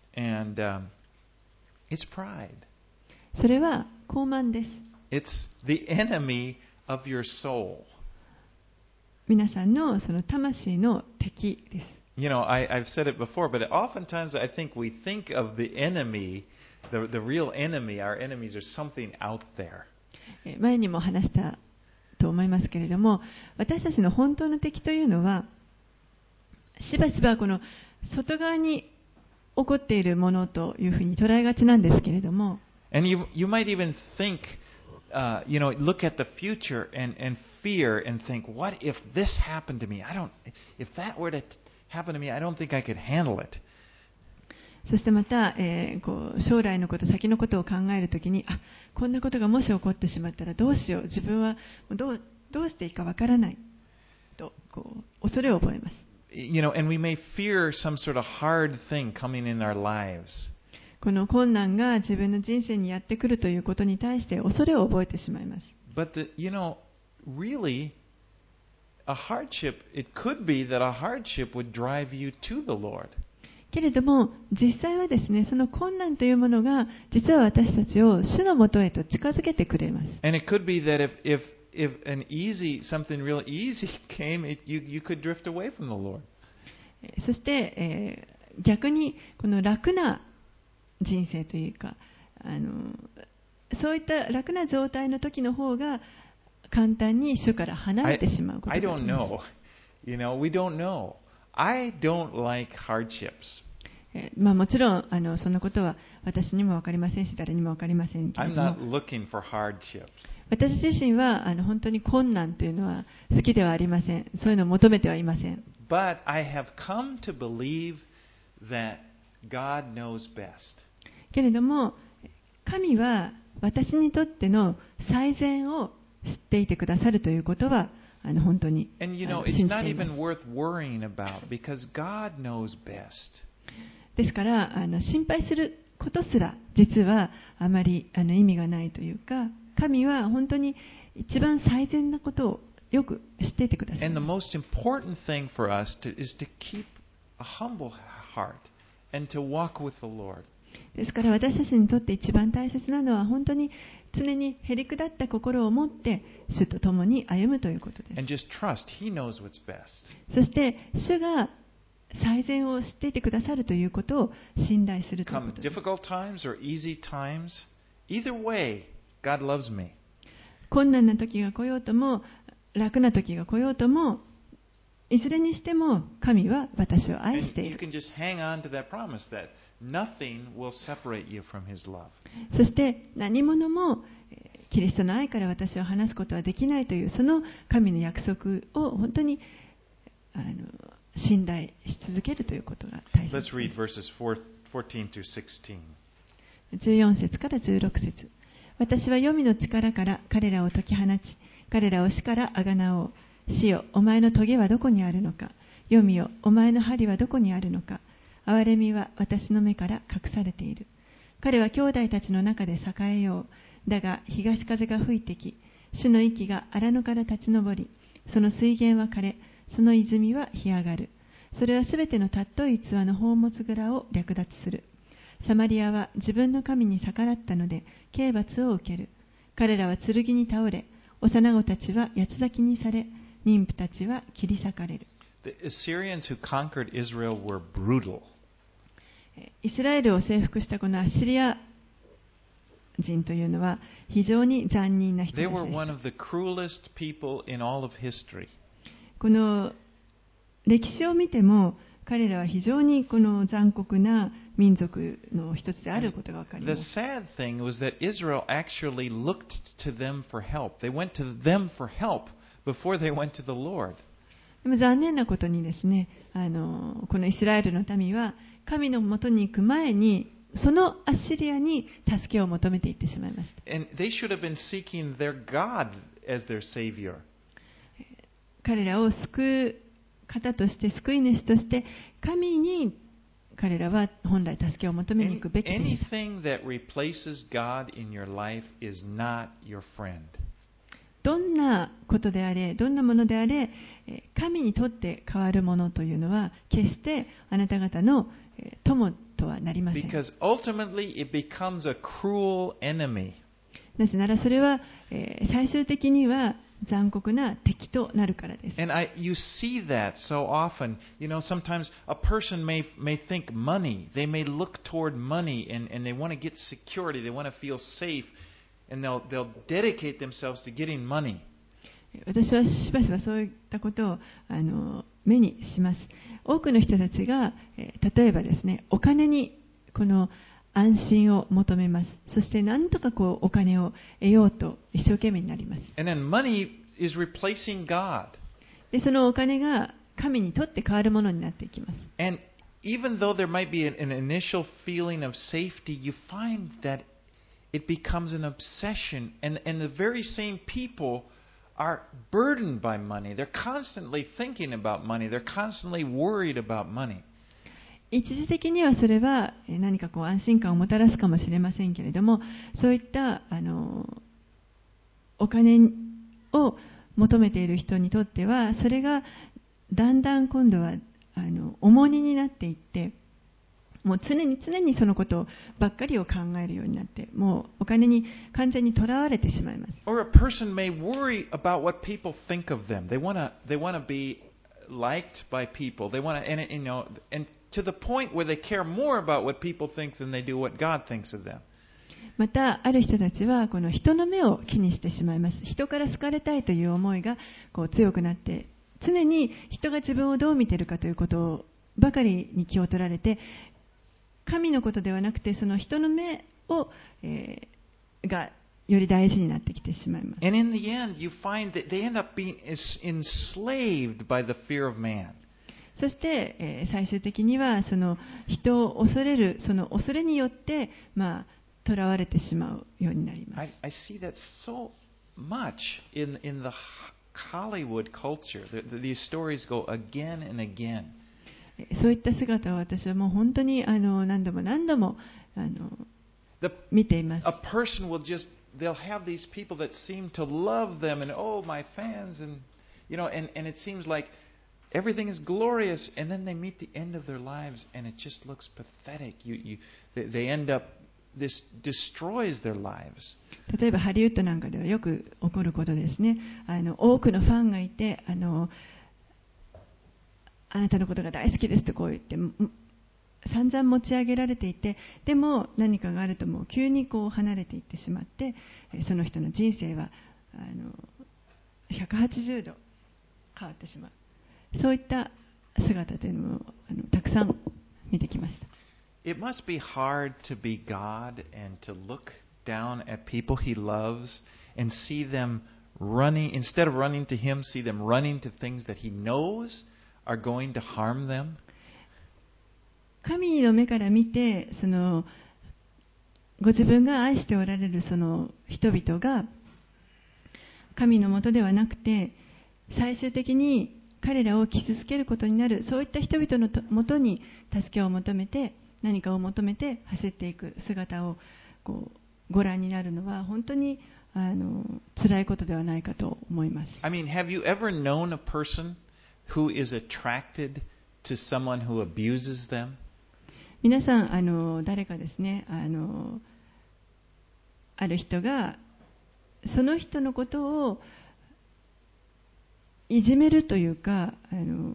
And um, it's pride. それは傲慢です。 It's the enemy of your soul. 皆さんのその魂の敵です。 You know, I, I've said it before, but oftentimes I think we think of the enemy, the, the real enemy, our enemies are something out there. 前にも話したと思いますけれども、私たちの本当の敵というのは、しばしばこの外側に起こっているものというふうに捉えがちなんですけれども、 And you, you might even think, uh, you know, look at the future and, and fear and think, what if this happened to me? I don't, if that were to happen to me, I don't think I could handle it. そしてまた、えー、こう将来のこと、先のことを考えるときに、あ、こんなことがもし起こってしまったらどうしよう、自分はどう、どうしていいかわからないとこう恐れを覚えます。 You know, and we may fear some sort of hard thing coming in our lives. この困難が自分の人生にやってくるということに対して恐れを覚えてしまいます。 But the, you know, really, a hardship, it could be that a hardship would drive you to the Lord. けれども実際はですね、その困難というものが実は私たちを主のもとへと近づけてくれます。 And it could be that if if if an easy something real easy came, it, you you could drift away from the Lord. そして、えー、逆にこの楽な人生というか、あのそういった楽な状態の時の方が簡単に主から離れてしまうことがあります。 I, I don't know. You know, we don't know. I don't like hardships. まあ、もちろんあのそのことは私にも分かりませんし、誰にも分かりませんけれ I'm ども、 not looking for hardships. 私自身はあの本当に困難というのは好きではありません。そういうのを求めてはいません。 But I have come to believe that God knows best. けれども神は私にとっての最善を知っていてくださるということはあの本当に And you know, 信 it's じ not ています。 even worth worrying about because God knows best. ですからあの心配することすら実はあまりあの意味がないというか、神は本当に一番最善なことをよく知っていてください And the ます。 most important thing for us to, is to keep a humble heart and to walk with the Lord. ですから私たちにとって一番大切なのは本当に常にへりくだった心を持って主と共に歩むということです。 And just trust He knows what's best. そして主が最善を知っていてくださるということを信頼するというこ Come とです。 difficult times or easy times, either way, God loves me. 困難な時が来ようとも楽な時が来ようとも、いずれにしても神は私を愛 And してい you る。 can just hang on to that promise that nothing will separate you from His love. そして何者もえーキリストの愛から私を離すことはできないというその神の約束を本当にあの信頼し続けるということが大切で Let's read verses fourteen through sixteen. す。じゅうよん節からじゅうろく節。私は黄泉の力から彼らを解き放ち、彼らを死からあがなおう。死よ、お前の棘はどこにあるのか。黄泉よ、お前の針はどこにあるのか。憐れみは私の目から隠されている。彼は兄弟たちの中で栄えよう。だが東風が吹いてき、主の息が荒野から立ち上り、その水源は枯れ、その泉は干上がる。それはすべての尊い器の宝物蔵を略奪する。サマリアは自分の神に逆らったので刑罰を受ける。彼らは剣に倒れ、幼子たちは八つ裂きにされ、妊婦たちは切り裂かれる。 The Assyrians who conquered Israel were brutal. イスラエルを征服したこのアッシリア人というのは非常に残忍な人 They たち were でし one た。 of the cruelest people in all of history. この歴史を見ても彼らは非常にこの残酷な民族の一つであることがわかり The ます。 sad thing was that Israel actually looked to them for help. They went to them for help before they went to the Lord. でも残念なことにですね、あのこのイスラエルの民は神のもとに行く前にそのアッシリアに助けを求めていってしまいました。 And they should have been seeking their God as their Savior. 彼らを救う方として救い主として神に彼らは本来助けを求めに行くべきです。 Anything that replaces God in your life is not your friend. どんなことであれ、どんなものであれ、神にとって変わるものというのは決してあなた方の友とはなりません。 Because ultimately it becomes a cruel enemy. なぜならそれは、えー最終的には残酷な敵となるからです。 And I, you see that so often. You know, sometimes a person may may think money. They may look toward money, and, and they want to get security. They want to feel safe, and they'll they'll dedicate themselves to getting money. 私はしばしばそういったことをあの目にします。多くの人たちが、えー例えばですね、お金にこの安心を求めます。そして何とかこうお金を得ようと一生懸命になります。 And then money is replacing God. で、そのお金が神にとって変わるものになっていきます。 And even though there might be an, an initial feeling of safety, you find that it becomes an obsession. And, and the very same people are burdened by money. They're constantly thinking about money. They're constantly worried about money. 一時的にはそれは何かこう安心感をもたらすかもしれませんけれども、そういったあのお金を求めている人にとっては、それがだんだん今度はあの重荷になっていって、もう常に常にそのことばっかりを考えるようになって、もうお金に完全にとらわれてしまいます。 Or a person may worry about what people think of them. They want to they want to be liked by people. They want to, and you know, and to the point where they care more about what people think than they do what God thinks of them. またある人たちはこの人の目を気にしてしまいます。人から好かれたいという思いがこう強くなって、常に人が自分をどう見ているかということばかりに気を取られて、神のことではなくてその人の目を、えー、がより大事になってきてしまいます。 And in the end, you find that they end up being enslaved by the fear of man. そして、えー、最終的にはその人を恐れるその恐れによってまあ囚われてしまうようになります。 I, I see that so much in in the Hollywood culture. The, the, these stories go again and again. そういった姿を私はもう本当にあの何度も何度もあの The, 見ています。 A person will just they'll have these people that seem to love them and oh my fans and you know and, and it seems like everything is glorious and then they meet the end of their lives and it just looks pathetic. You you they, they end up this destroys their lives. 例えばハリウッドなんかではよく起こることですね。あの多くのファンがいてあのあなたのことが大好きですとこう言って散々持ち上げられていて、でも何かがあるともう急にこう離れていってしまって、その人の人生はあのひゃくはちじゅうど変わってしまう。そういった姿というのをあのたくさん見てきました。 It must be hard to be God and to look down at people He loves and see them running, instead of running to Him, see them running to things that He knows are going to harm them. 神の目から見て、そのご自分が愛しておられるその人々が神のもとではなくて、最終的に彼らを傷つけることになる、そういった人々のもとに助けを求めて、何かを求めて走っていく姿をこうご覧になるのは本当にあの辛いことではないかと思います。 I mean, have you ever known a person who is attracted to someone who abuses them? 皆さんあの誰かですね、あのある人がその人のことをいじめるというか、あの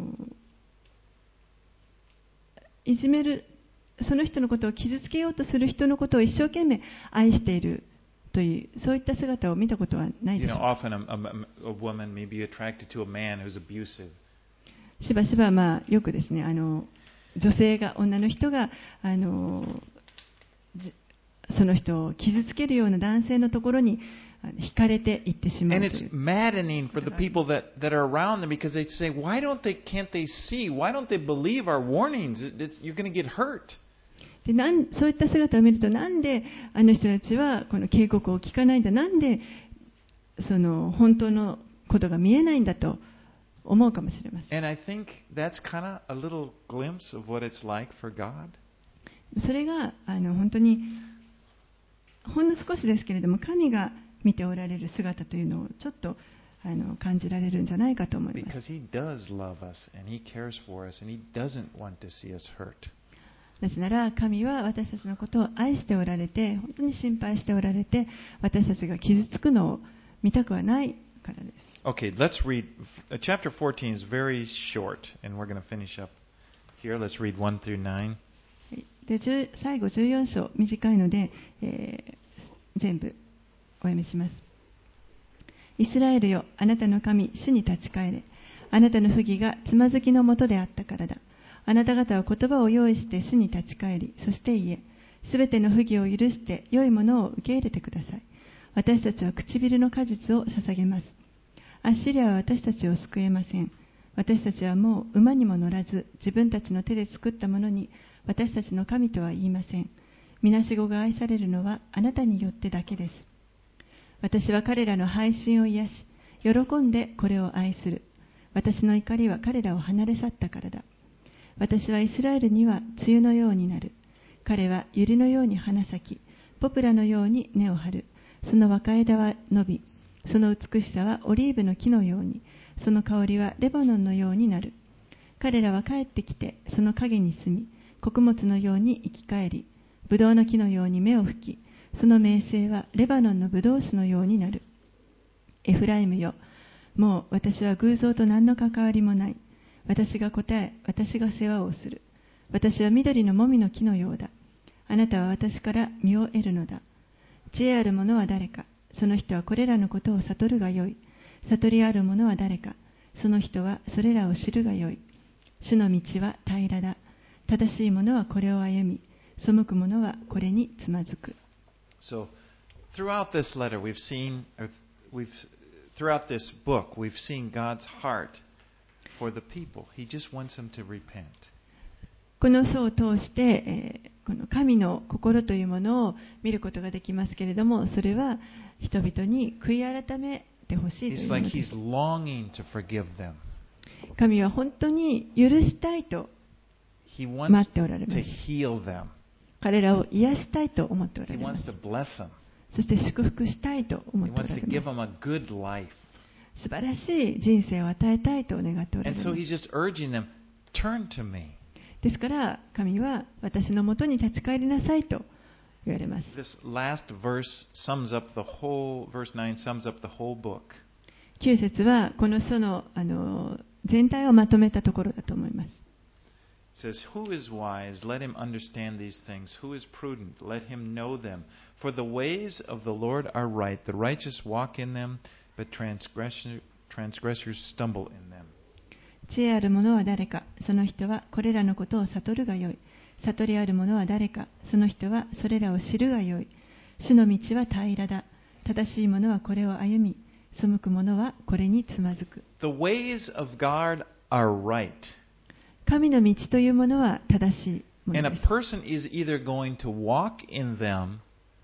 いじめる、その人のことを傷つけようとする人のことを一生懸命愛しているという、そういった姿を見たことはないでしょうか。 You know, often a, a, a woman may be attracted to a man who's abusive. しばしば、まあ、よくですね、あの女性が、女の人があのその人を傷つけるような男性のところに惹かれていってしまう And とい it's う。 maddening for the people that, that are around them because they say, why don't they, can't they see? Why don't they believe our warnings? It, it, you're going to get hurt. でなんそういった姿を見ると、なんであの人たちはこの警告を聞かないんだ、なんでその本当のことが見えないんだと思うかもしれません。 And I think that's kind of a little glimpse of what it's like for God. それがあの本当にほんの少しですけれども、神が見ておられる姿というのをちょっとあの感じられるんじゃないかと思います。 Because He does love us and He cares for us and He doesn't want to see us hurt. なぜなら神は私たちのことを愛しておられて、本当に心配しておられて、私たちが傷つくのを見たくはないからです。 Okay, let's read. Chapter fourteen is very short, and we're going to finish up here. Let's read one through nine. で最後じゅうよん章、短いので、えー、全部お読みします。イスラエルよ、あなたの神、主に立ち返れ。あなたの不義がつまずきのもとであったからだ。あなた方は言葉を用意して主に立ち返り、そして言え、すべての不義を許して良いものを受け入れてください。私たちは唇の果実を捧げます。アッシリアは私たちを救えません。 私たちはもう馬にも乗らず、自分たちの手で作ったものに私たちの神とは言いません。みなしごが愛されるのはあなたによってだけです。私は彼らの背信を癒し、喜んでこれを愛する。私の怒りは彼らを離れ去ったからだ。私はイスラエルには梅雨のようになる。彼は百合のように花咲き、ポプラのように根を張る。その若枝は伸び、その美しさはオリーブの木のように、その香りはレバノンのようになる。彼らは帰ってきて、その影に住み、穀物のように生き返り、ブドウの木のように芽を吹き、その名声はレバノンのブドウ酒のようになる。エフライムよ、もう私は偶像と何の関わりもない。私が答え、私が世話をする。私は緑のもみの木のようだ。あなたは私から身を得るのだ。知恵ある者は誰か。その人はこれらのことを悟るがよい。悟りある者は誰か。その人はそれらを知るがよい。主の道は平らだ。正しい者はこれを歩み、背く者はこれにつまずく。 So, throughout this letter, we've seen, or we've, throughout this book, we've seen God's heart for the people. He just wants them to repent. この書を通して、えー、この神の心というものを見ることができますけれども、それは人々に悔い改めてほしいというものです。 It's like He's longing to forgive them. 神は本当に許したいと He wants 待っておられます。 to heal them. 彼らを癒したいと思っておら He れま wants す。 to bless them. そして祝福したいと思っ He ておら wants れ to give ます。 them a good life. 素晴らしい人生を与えたいと願っておられ And ま so す。 He's just urging them, turn to me. ですから神は私のもとに立ち返りなさいと言われます。 This last verse sums up the whole, verse nine sums up the whole book. きゅう節はこの書の、あの全体をまとめたところだと思います。 It says, Who is wise? Let him understand these things. Who is prudent? Let him know them. For the ways of the Lord are right. The righteous walk in them, but transgressor- transgressors stumble in them. 知恵ある者は誰か、その人はこれらのことを悟るがよい。悟りある者は誰か、その人はそれらを知るがよい。主の道は平らだ。正しい者はこれを歩み、背く者はこれにつまずく。 The ways of God are right. 神の道というものは正しいも And の a です。 person is either going to walk in them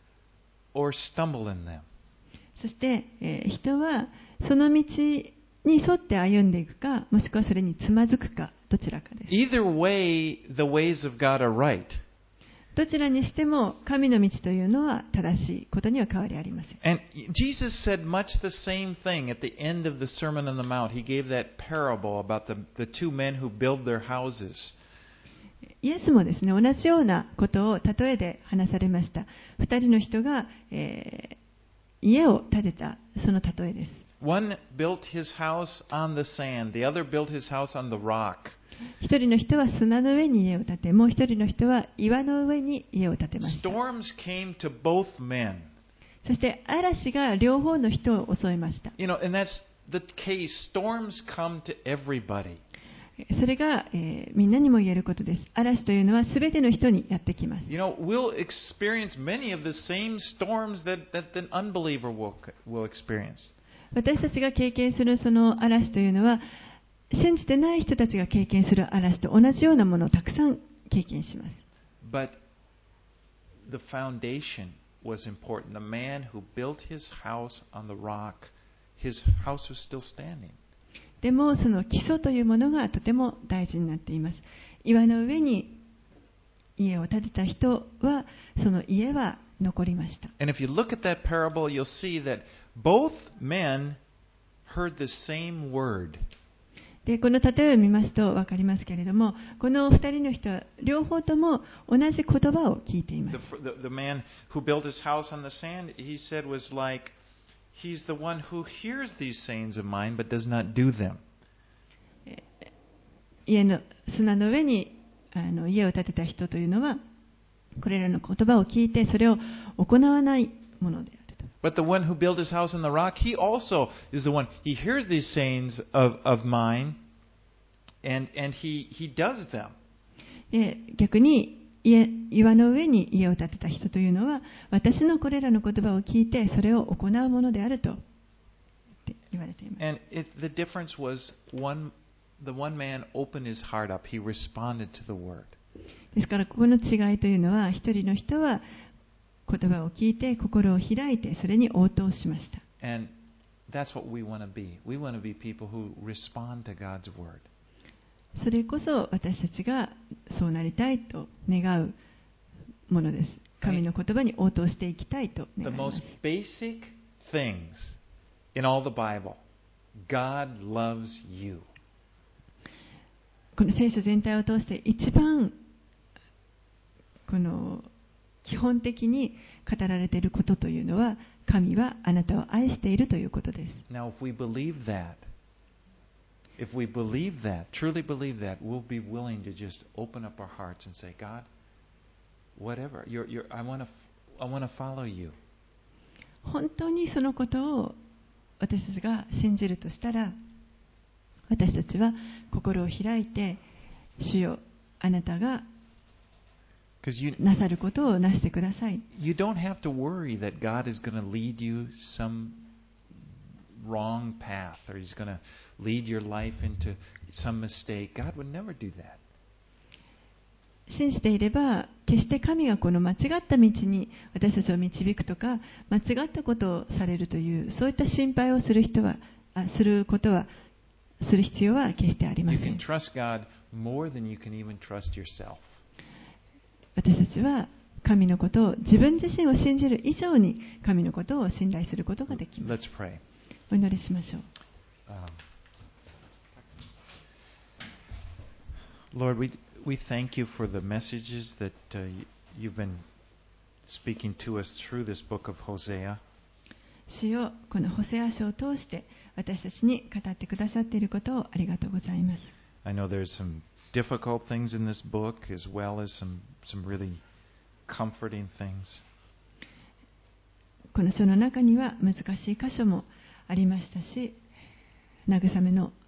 or stumble in them. そして、えー人はその道に沿って歩んでいくか、もしくはそれにつまずくか、どちらかです。 Either way, the ways of God are right. どちらにしても神の道というのは正しいことには変わりありません。 And Jesus said much the same thing at the end of the Sermon on the Mount. He gave that parable about the, the two men who build their houses. イエスもですね、同じようなことを例えで話されました。二人の人が、えー家を建てたその例えです。 One built his house on the sand, the other built his house on the rock. 一人の人は砂の上に家を建て、もう一人の人は岩の上に家を建てました。 Storms came to both men. そして嵐が両方の人を襲いました。 You know, and that's the case. Storms come to everybody. それが、えーみんなにも言えることです。嵐というのはすべての人にやってきます。 You know, we'll experience many of the same storms that, that the unbeliever will, will experience. 私たちが経験するその嵐というのは、信じてない人たちが経験する嵐と同じようなものをたくさん経験します。 But the foundation was important. The man who built his house on the rock, his house was still standing. でもその基礎というものがとても大事になっています。岩の上に家を建てた人はその家は残りました。 And if you look at that parable, you'll see that both men heard the same word. でこの例えを見ますと分かりますけれども、この二人の人は両方とも同じ言葉を聞いています。 The, the, the man who built his house on the sand, he said, was like, he's the one who hears these sayings of mine but does not do them. 家の砂の上にあの家を建てた人というのはこれらの言葉を聞いてそれを行わないものであると。 But the one who built his house on the rock, he also is the one. He hears these sayings of, of mine, and, and he, he does them. で逆に家岩の上に家を建てた人というのは私のこれらの言葉を聞いてそれを行うものであると言われています。 And it, the difference was one the one man opened his heart up. He responded to the word. ですからここの違いというのは、一人の人は言葉を聞いて心を開いてそれに応答しました。 And that's what we want to be. We want to be people who respond to God's word. それこそ私たちがそうなりたいと願うものです。神の言葉に応答していきたいと願います。 The most basic things in all the Bible, God loves you. この聖書全体を通して一番この基本的に語られていることというのは、神はあなたを愛しているということです。 Now, if we believe that, if we believe that, truly believe that, we'll be willing to just open up our hearts and say, God, whatever, you're, you're, I want to, I want to follow you. 本当にそのことを私たちが信じるとしたら、私たちは心を開いて、主よ、あなたがなさることをなしてください。 You don't have to worry that God is going to lead you some wrong path or He's going to lead your life into some mistake. God would never do that. 信じていれば、決して神がこの間違った道に私たちを導くとか、間違ったことをされるという、そういった心配をする人は、あすることは、する必要は決してありません。 You can trust God more than you can even trust yourself. 私たちは神のことを、自分自身を信じる以上に神のことを信頼することができます。 Let's pray. お祈りしましょう。 Um, Lord, we we thank you for the messages that uh, you've been speaking to us through this book of Hosea. 主よ、このホセア書を通して私たちに語ってくださっていることをありがとうございます。 I know there's some difficult things in this book as well as some some really comforting things. この書の中には難しい箇所もありましたし、慰めの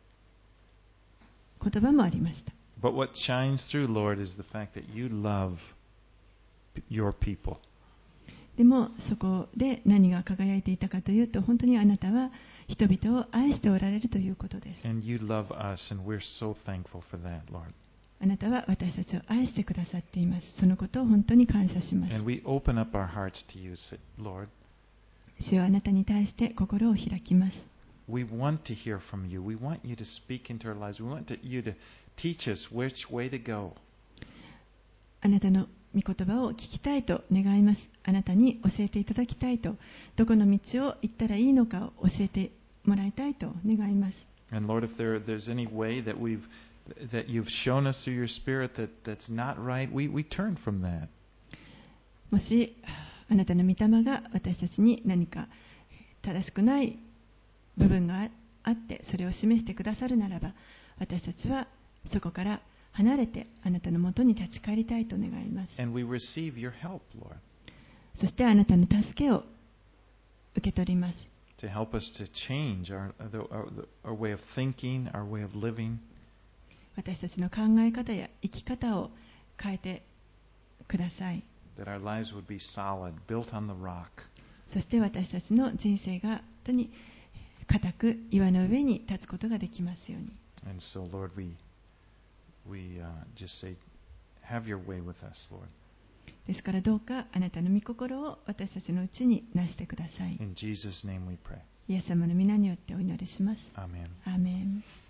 言葉もありました。 But what shines through, Lord, is the fact that you love your people. でもそこで何が輝いていたかというと、本当にあなたは人々を愛しておられるということです。 And you love us, and we're so thankful for that, Lord. あなたは私たちを愛してくださっています。そのことを本当に感謝します。 And we open up our hearts to you, Lord. 主はあなたに対して心を開きます。 We want to hear from you. We want you to speak into our lives. We want to, you to teach us which way to go. あなたの御言葉を聞きたいと願います。あなたに教えていただきたいと、どこの道を行ったらいいのかを教えてもらいたいと願います。 And Lord, if there, there's any way that we've that you've shown us through your Spirit that, that's not right, we, we turn from that. もしあなたの御霊が私たちに何か正しくない部分があってそれを示してくださるならば、私たちはそこから離れてあなたのもとに立ち返りたいと願います。 And we receive your help, Lord. そしてあなたの助けを受け取ります。 To help us to change our, our, our way of thinking, our way of living. 私たちの考え方や生き方を変えてください。 That our lives would be solid, built on the rock. そして私たちの人生が本当に固く岩の上に立つことができますように。 And so, Lord, we we、uh, just say, have your way with us, Lord. ですからどうかあなたの御心を私たちのうちになしてください。 In Jesus' name we pray. イエス様の皆によってお祈りします。 Amen. アーメン。